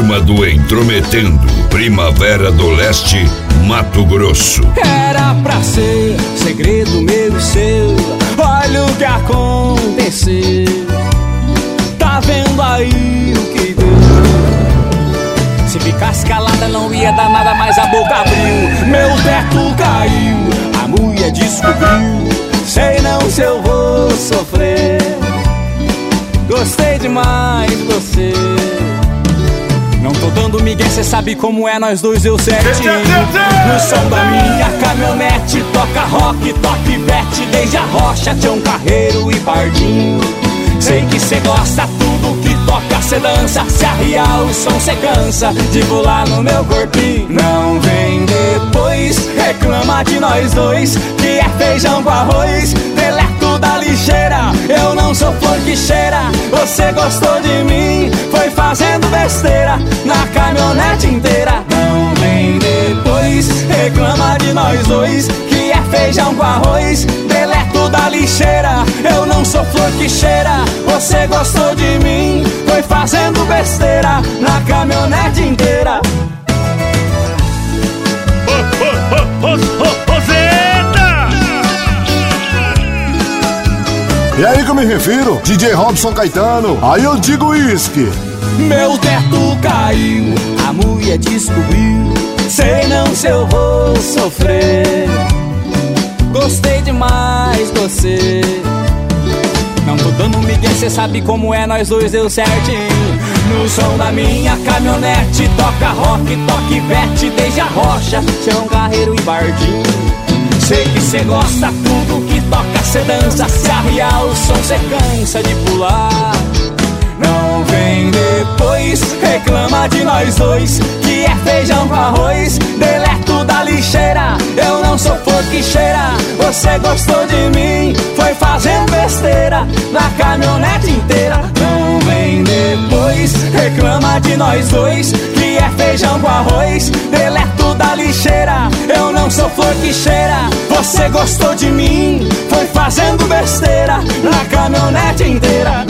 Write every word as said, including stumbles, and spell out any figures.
turma do Intrometendo, Primavera do Leste, Mato Grosso. Era pra ser segredo meu e seu, olha o que aconteceu. Tá vendo aí o que deu? Se ficasse calada não ia dar nada, mas a boca abriu. Meu teto caiu, a mulher descobriu. Sei não se eu vou sofrer. Gostei demais de você. Não tô dando migué, cê sabe como é, nós dois deu certinho. No som da minha caminhonete toca rock, toque bete, desde a rocha, Tião Carreiro e Pardinho. Sei que cê gosta tudo que toca, cê dança, se arriar o som cê cansa de pular no meu corpinho. Não vem depois, reclama de nós dois, que é feijão com arroz, deleto da lixeira. Eu não sou flor que cheira, você gostou de mim, foi fazendo besteira na caminhonete inteira. Não vem depois, reclama de nós dois, que é feijão com arroz, deleto da lixeira. Eu não sou flor que cheira, você gostou de mim, foi fazendo besteira na caminhonete inteira. E aí que eu me refiro, D J Robson Caetano, aí eu digo uísque. Meu teto caiu, a mulher descobriu. Sei não se eu vou sofrer. Gostei demais de você. Não tô dando migué, cê sabe como é, nós dois deu certinho. No som da minha caminhonete toca rock, toque vete, desde a rocha, Tião Carreiro e Pardinho. Sei que cê gosta tudo que toca, cê dança, se arriar o som cê cansa de pular. Não vem depois, reclama de nós dois, que é feijão com arroz, deleto da lixeira. Eu não sou flor que cheira, você gostou de mim, foi fazendo besteira na caminhonete inteira. Não vem depois, reclama de nós dois, que é feijão com arroz, deleto da lixeira. Eu não sou flor que cheira, você gostou de mim, foi fazendo besteira na caminhonete inteira.